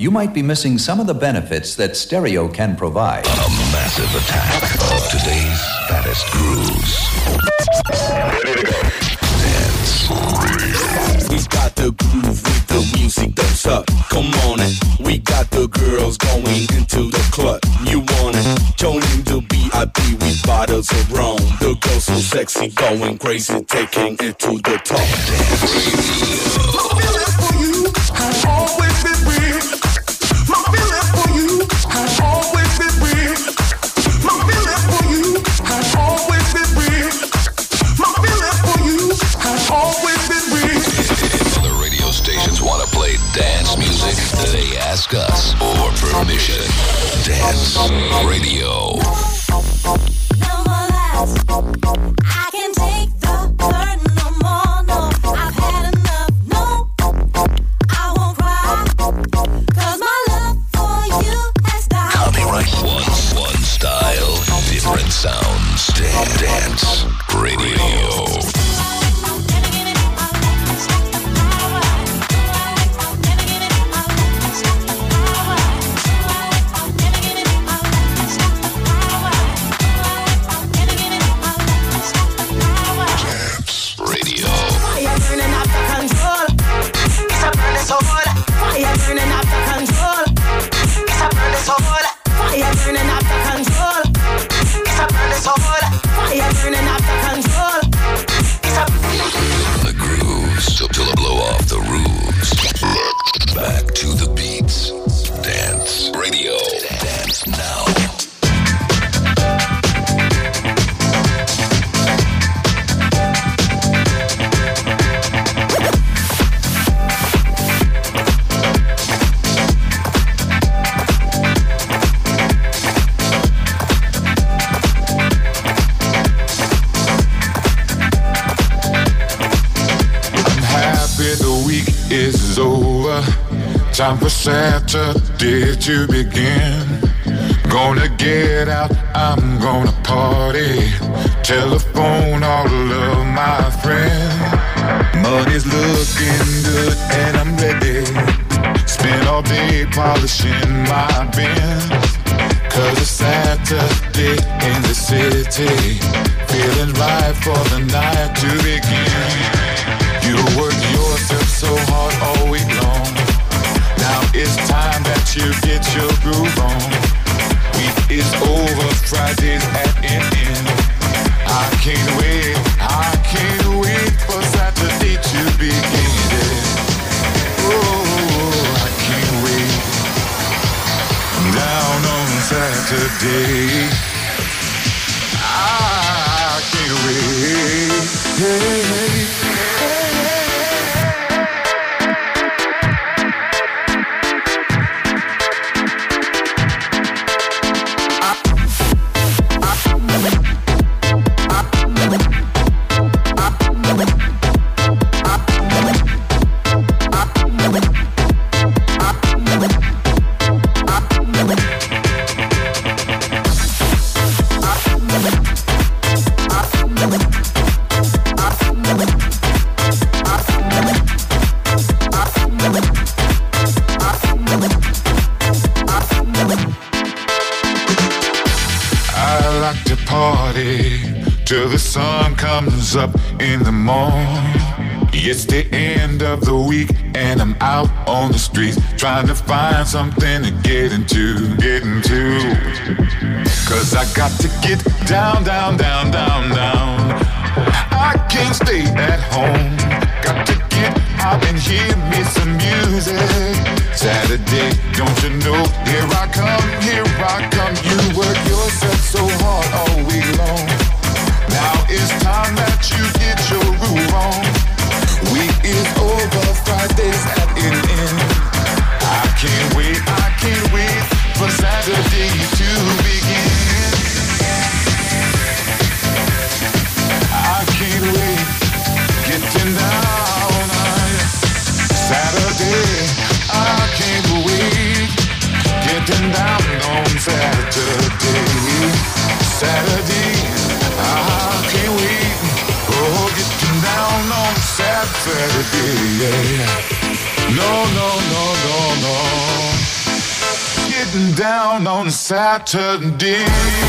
you might be missing some of the benefits that stereo can provide. A massive attack of today's fattest grooves. Ready to go. Dance Radio. We got the groove with the music that's up. Come on it. We got the girls going into the club. You want it? Joining the VIP with bottles of rum. The girls so sexy, going crazy, taking it to the top. Dance Radio. My feeling for you has always been real. My feeling for you has always been real. My feeling for you has always been real. My feeling for you has always been real. If other radio stations want to play dance music, they ask us for permission. Dance Radio. No more lies. I can't take the burden no more. No, I've had enough. No, I won't cry. 'Cause my love for you has died. Copyright one style, different sounds. Dance Radio. Fire burning out the control. It's a burning so hot. Fire burning out the control. It's a burning so hot. Fire burning out the control. It's a burning so hot. Fire burning out the control. It's a The grooves till I blow off the roofs. Back to the beats. Dance Radio. Dance now. Is over. Time for Saturday to begin. Gonna get out, I'm gonna party. Telephone all of my friends. Money's looking good and I'm ready. Spend all day polishing my Benz. 'Cause it's Saturday in the city. Feeling right for the night to begin. You work yourself so hard all week long. Now it's time that you get your groove on. Week is over, Friday's at an end. I can't wait for Saturday to begin. Oh, I can't wait. Down on Saturday, I can't wait. Hey, hey. Till the sun comes up in the morning. It's the end of the week and I'm out on the streets trying to find something to get into. 'Cause I got to get down. I can't stay at home. Got to get out and hear me some music. Saturday, don't you know? Here I come. You work yourself so hard all week long. Now it's time that you get your groove on. Week is over, Friday's at an end. I can't wait for Saturday to begin. I can't wait, getting down on Saturday. I can't wait, getting down on Saturday. I can't wait. Oh, getting down on Saturday. Yeah. No. getting down on Saturday.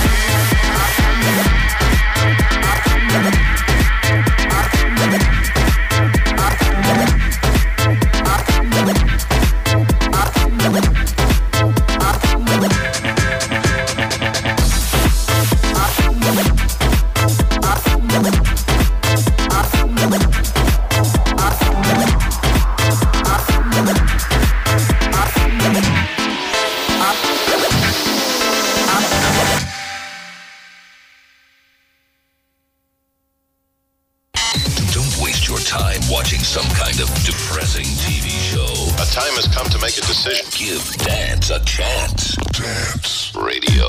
Some kind of depressing TV show. A time has come to make a decision. Give dance a chance. Dance Radio.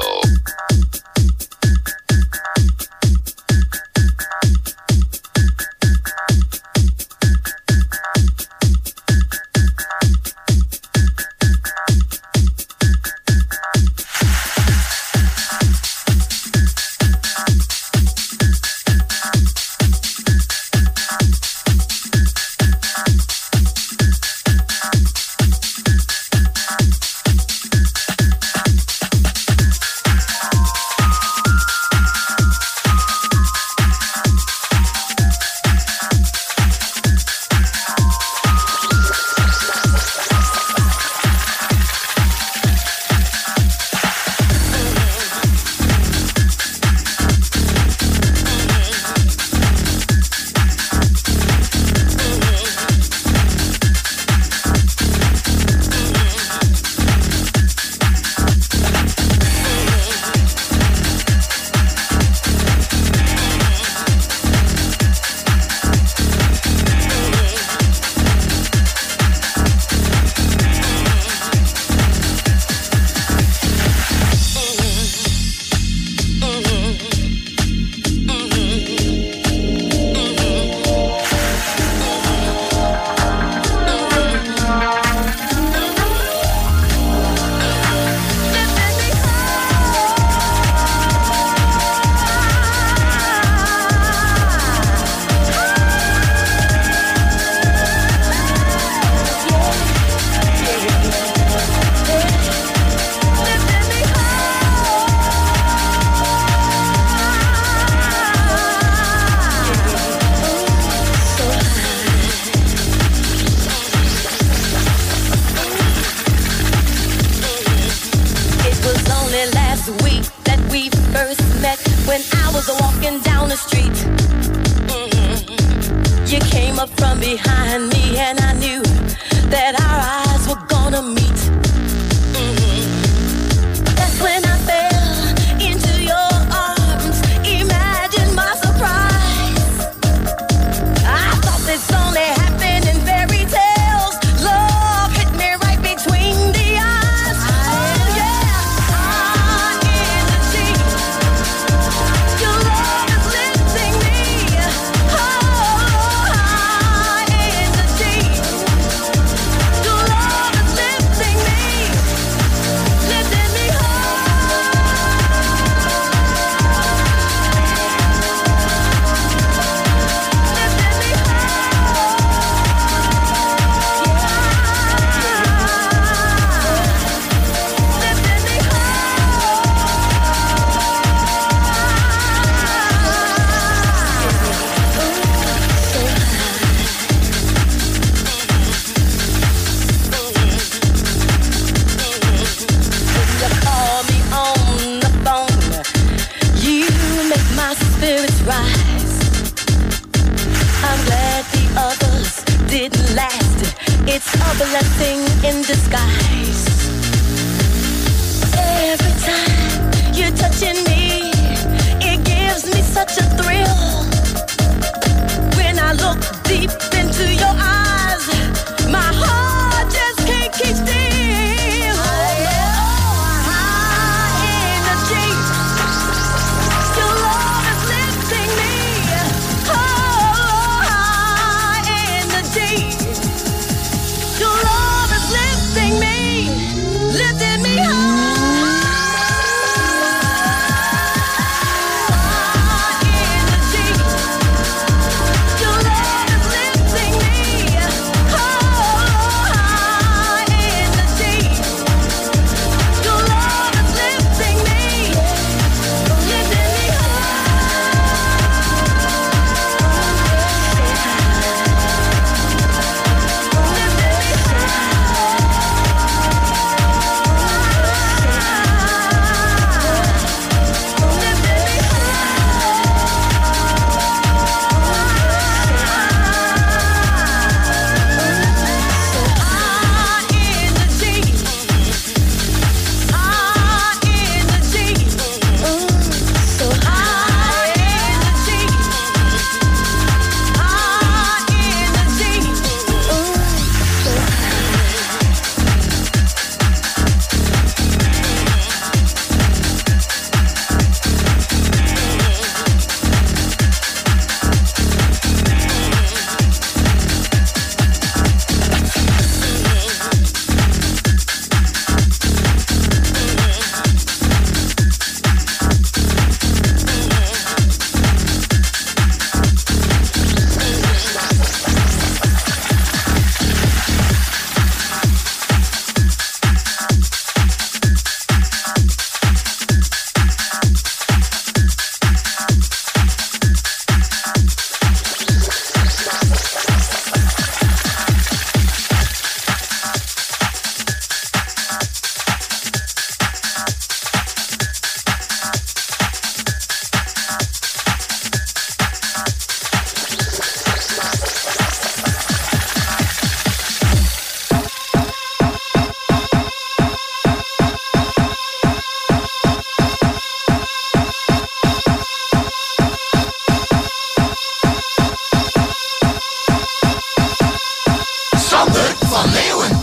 Sander van Leeuwen.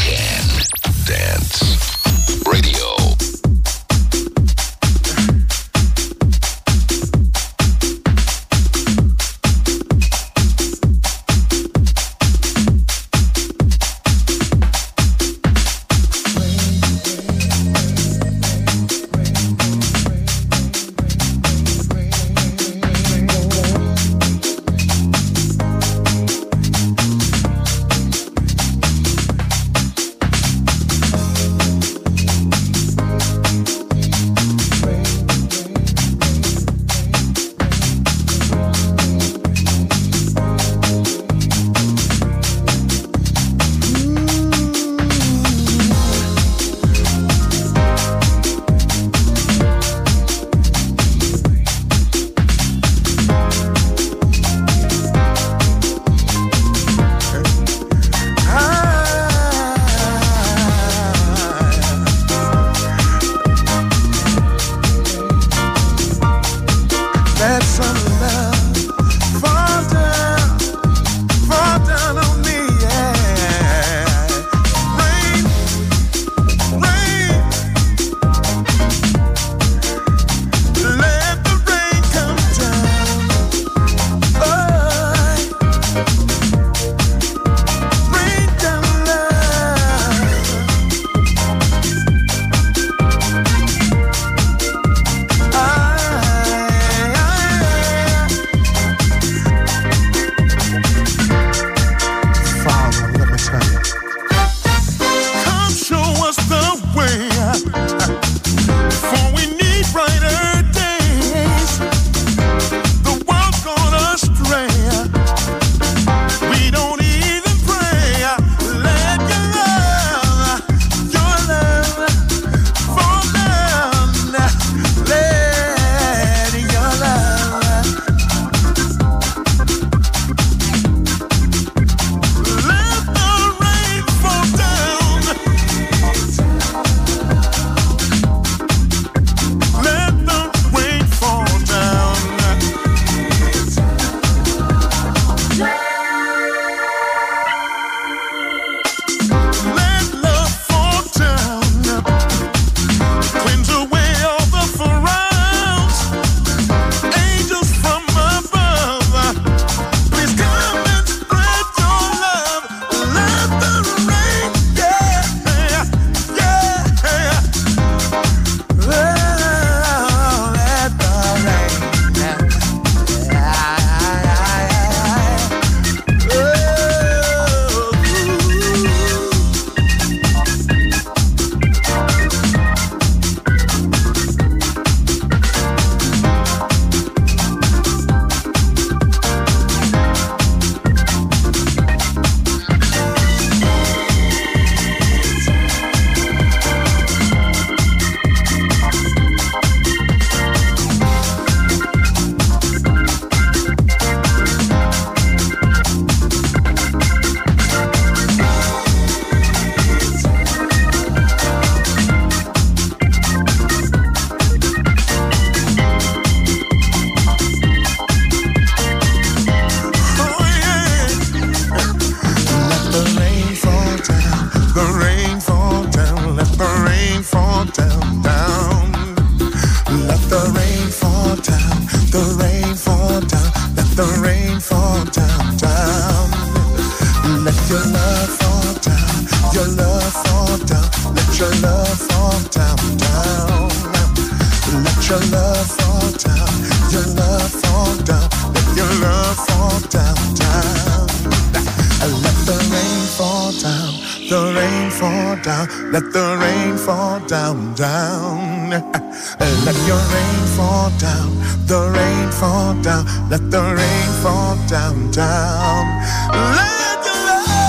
Weekend Dance Radio. Let the rain fall down, down. Let your rain fall down, the rain fall down. Let the rain fall down, down. Let your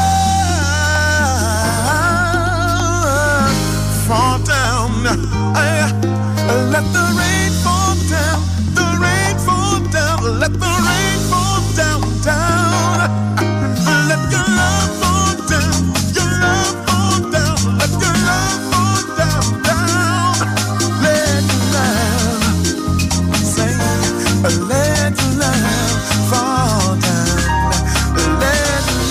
love fall down. Let the rain fall down, the rain fall down. Let the rain fall down, down. Let your love fall down, your love fall down. Let your love fall down, down. Let your love, say, let your love fall down. Let your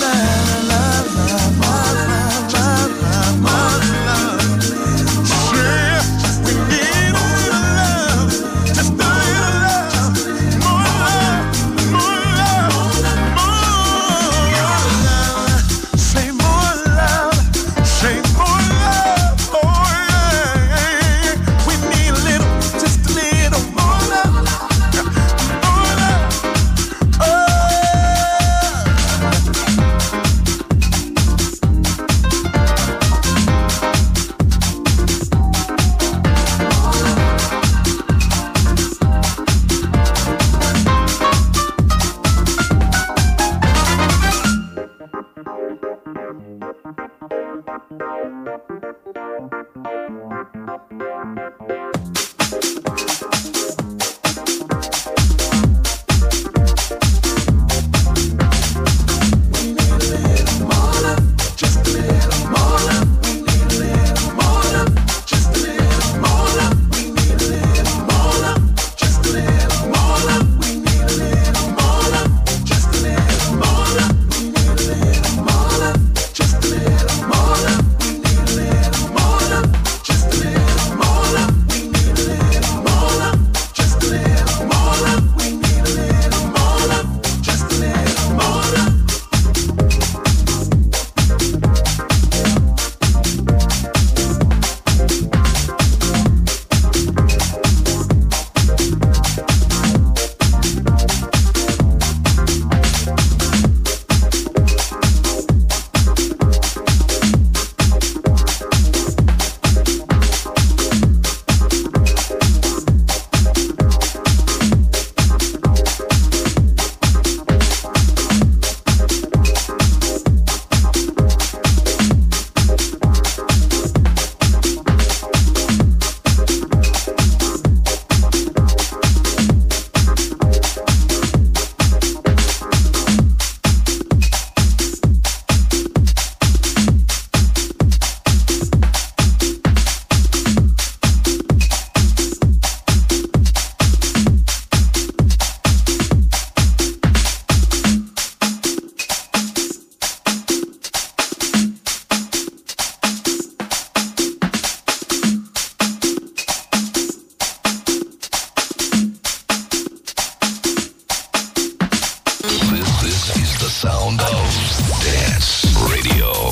sound of Dance Radio.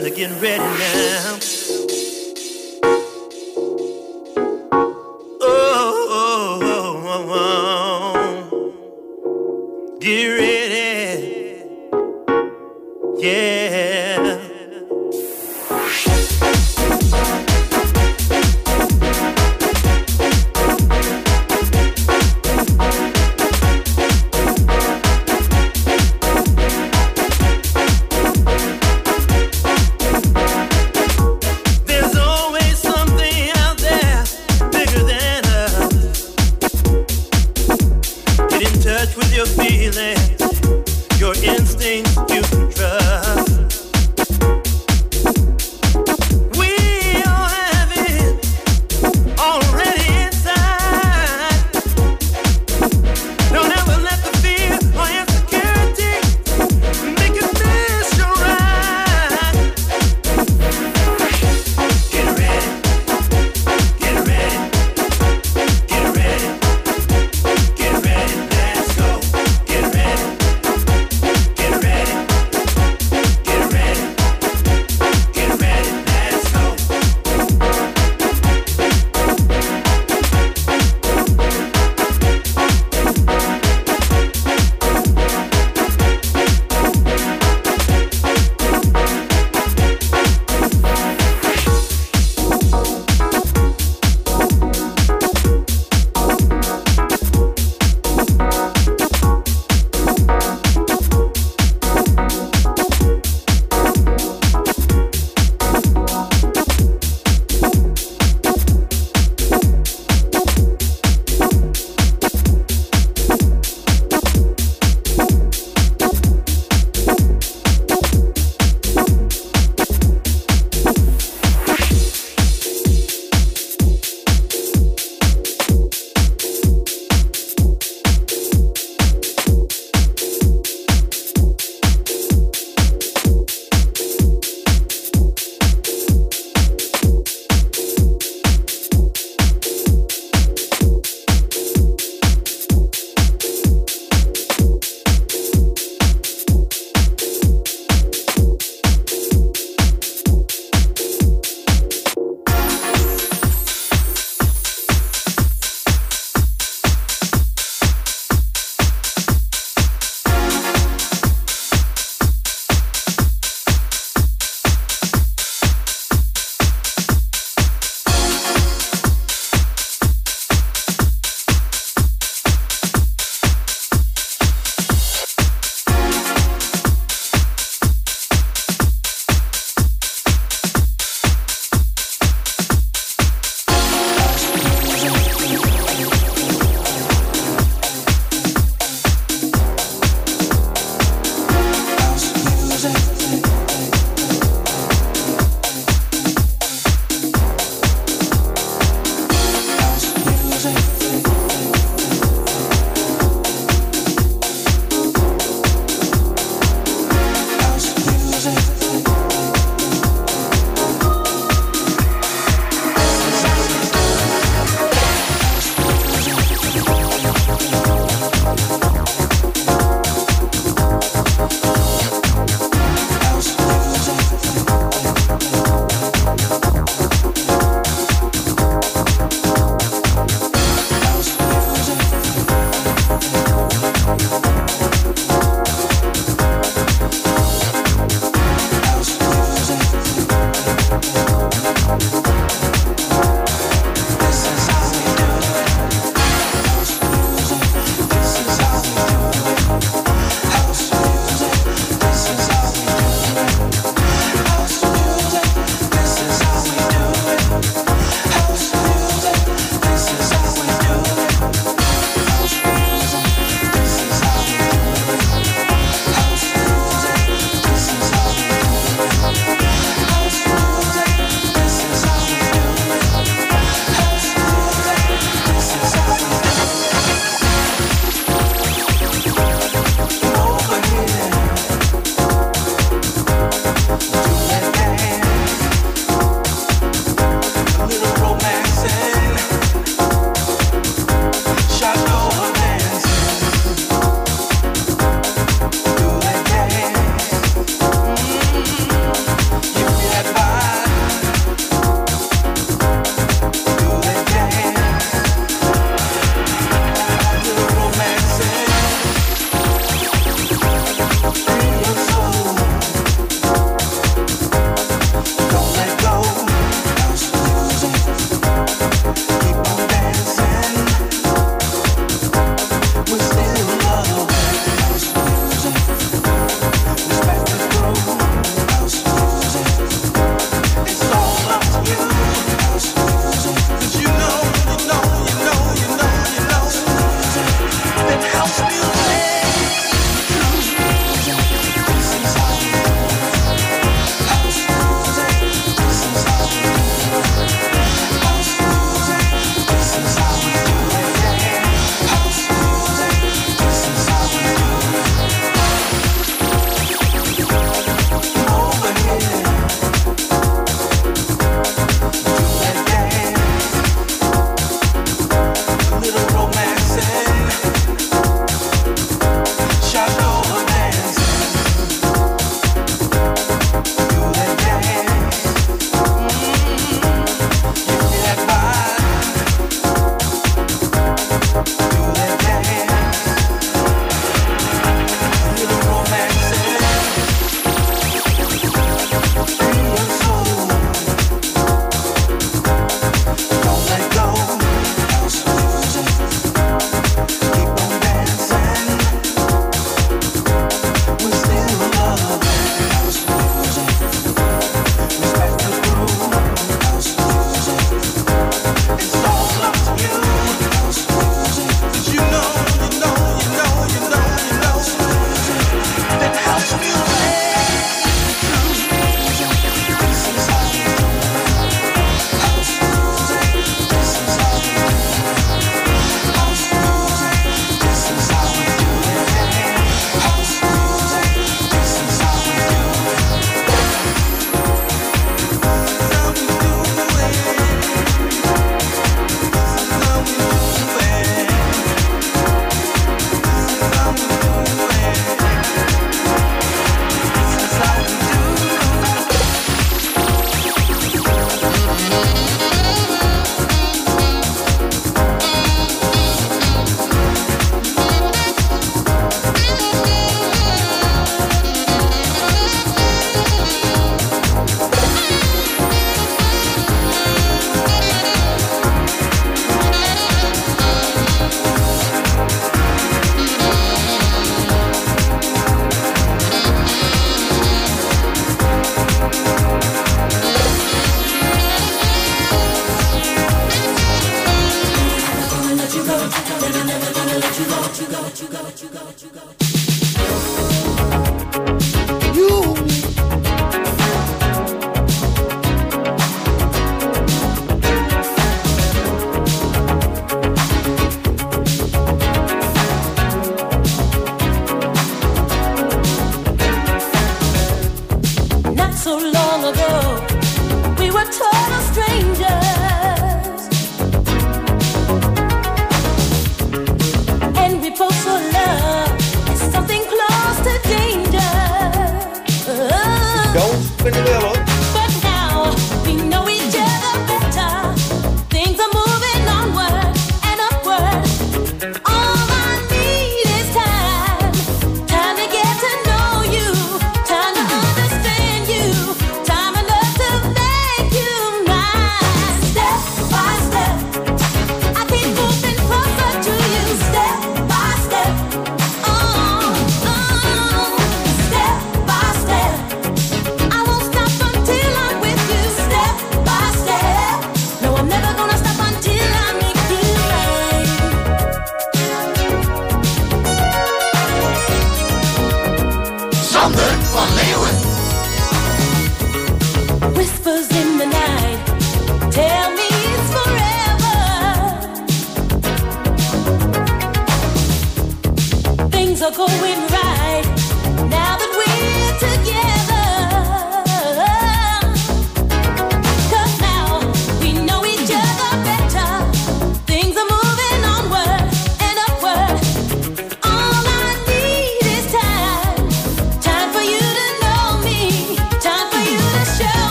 time to get ready now. Get ready, yeah.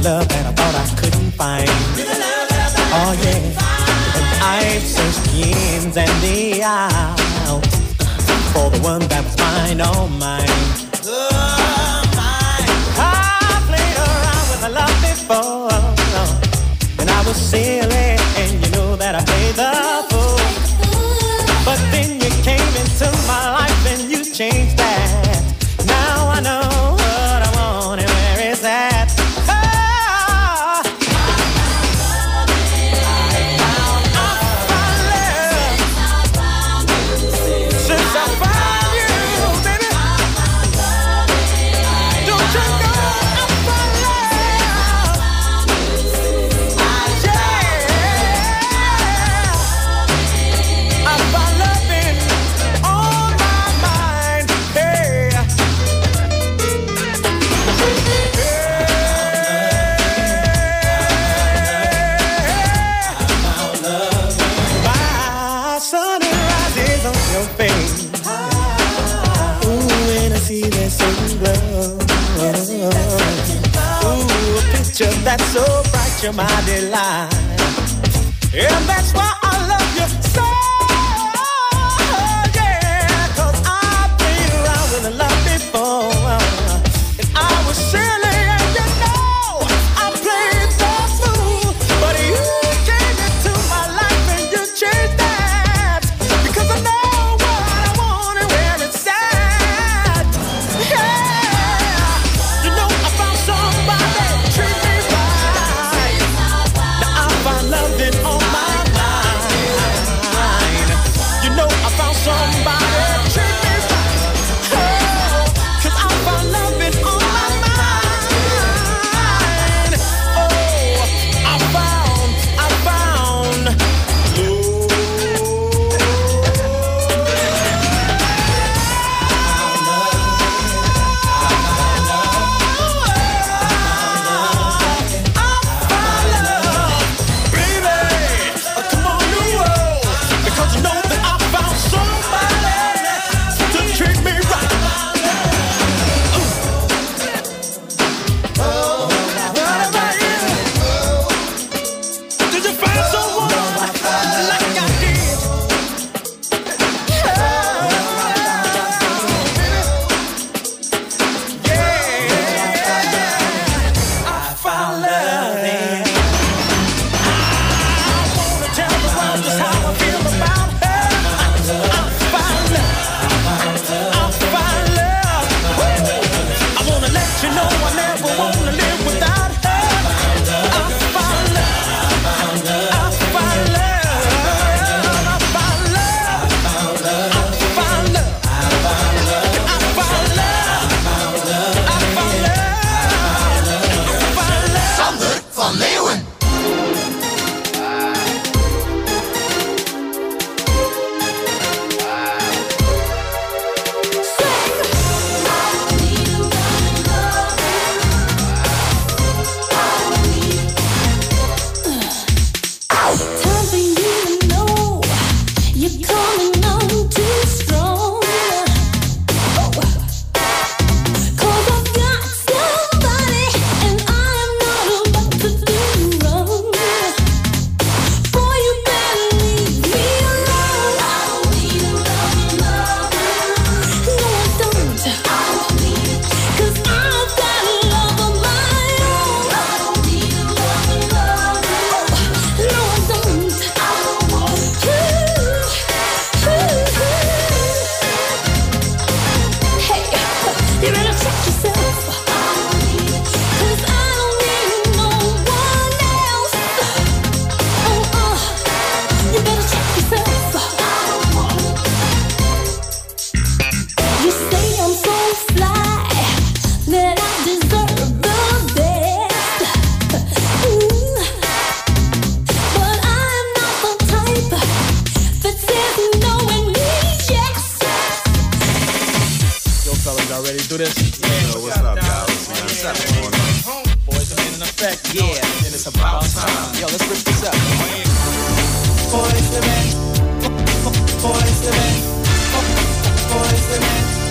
love that I thought I couldn't find. Oh yeah, and I've searched the ins and the outs for the one that was mine, all mine. I played around with my love before, and I was silly, and you know that I played the fool. But then you came into my life and you changed that. Now I know what I want and where it's at. That's so bright, you're my delight. And that's why I love you so, yeah. 'Cause I played around with a love before, and I was silly, and you know I played the fool. But you came into my life and you changed that, because I know what I want and where it's at. Yeah, you know I found somebody treat me right. Now I find loving on my mind. You know I found somebody treat me right. Oh, 'cause I found loving on my mind. Oh, I found love.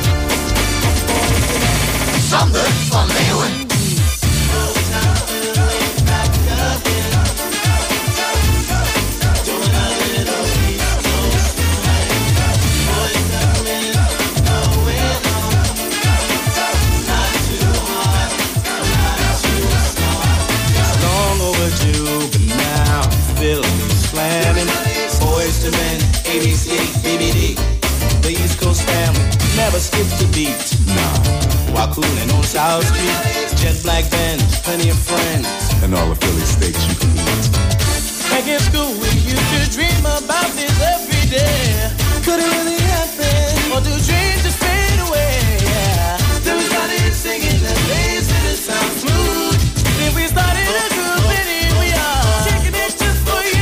Sander van Leeuwen. never skip the beat. Nah, while cooling on South Street, jet black Benz, plenty of friends, and all the Philly steaks you can eat. Back in school, we used to dream about this every day. Could it really happen? Or do dreams just fade away? Yeah. Then we started singing the bass and it sounds smooth. Then we started a group and here we are, taking it just for you.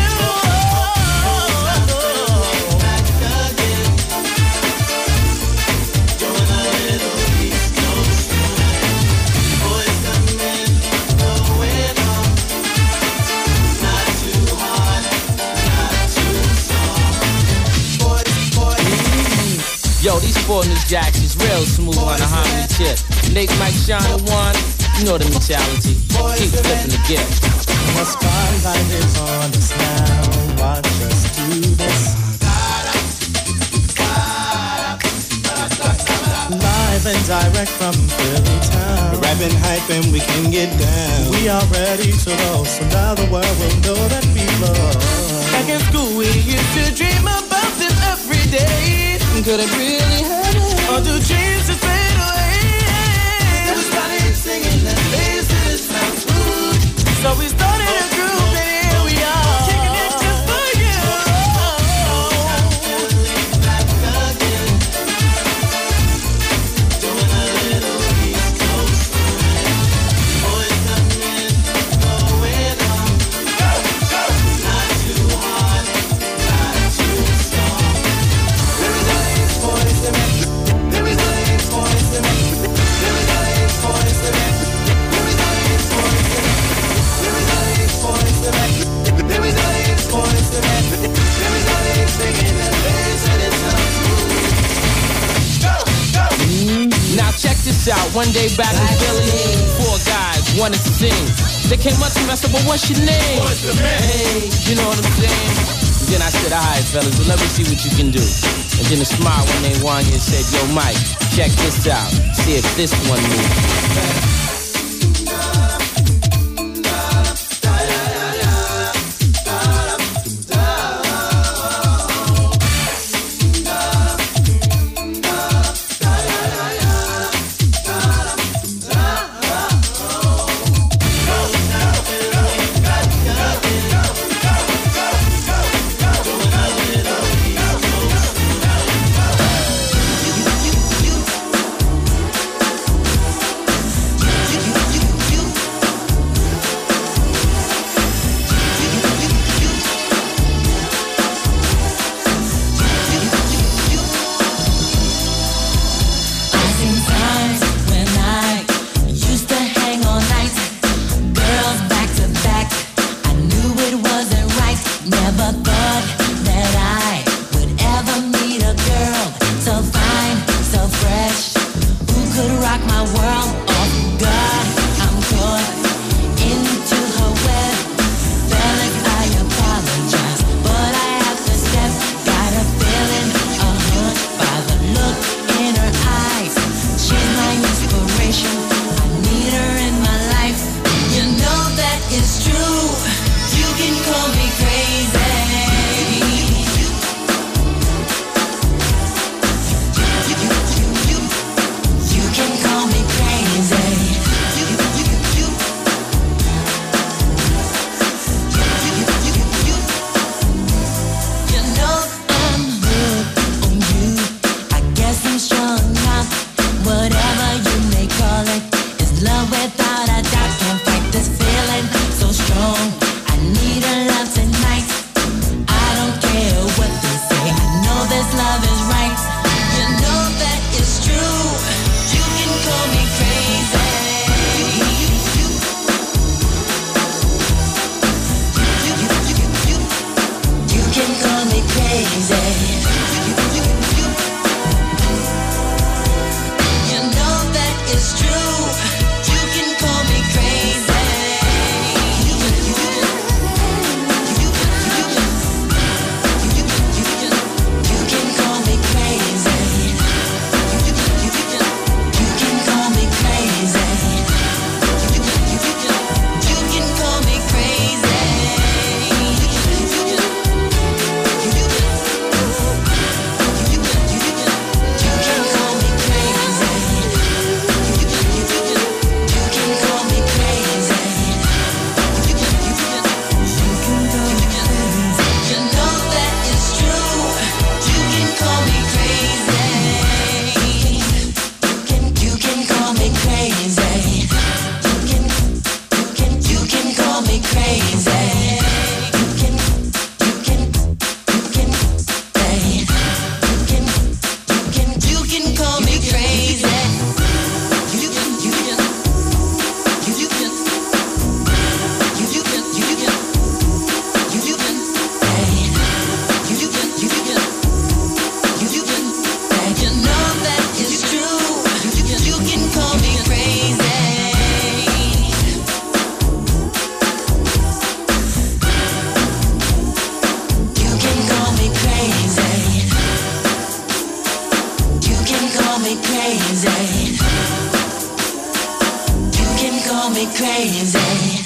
Yo, these 4 new jacks is real smooth on the harmony tip. Nate, Mike, Sean, and Juan, you know the mentality. Keep flipping the gift. The spotlight is on us now. Watch us do this. Live and direct from Philly town. We're rapping, hyping, we can get down. We are ready to roll, so now the world will know that we love. Back in school, we used to dream about this every day. Could it really happen? Or do dreams just fade away? We started singing the bass and it sounds smooth. So we started a group and here we are, kicking it just for you. Back again, doing a little East Coast swing. Boys coming, going on. Go, go. Not too hard, not too soft. There is a voice in it. There is a voice in it. There is a voice in it. There is a voice in it. There is a voice in it. There is a voice in it. There is a singing and bass and it sounds smooth. Go, go. Now check this out. One day back in Philly, 4 guys wanted to sing. They came up to me, I said, "But what's your name?" What's the name? Hey, you know what I'm saying? Then I said, "Alright, fellas, well, let me see what you can do." And then a smile when they won you and said, "Yo, Mike, check this out. See if this one moves." It's true, you can call me crazy. me crazy.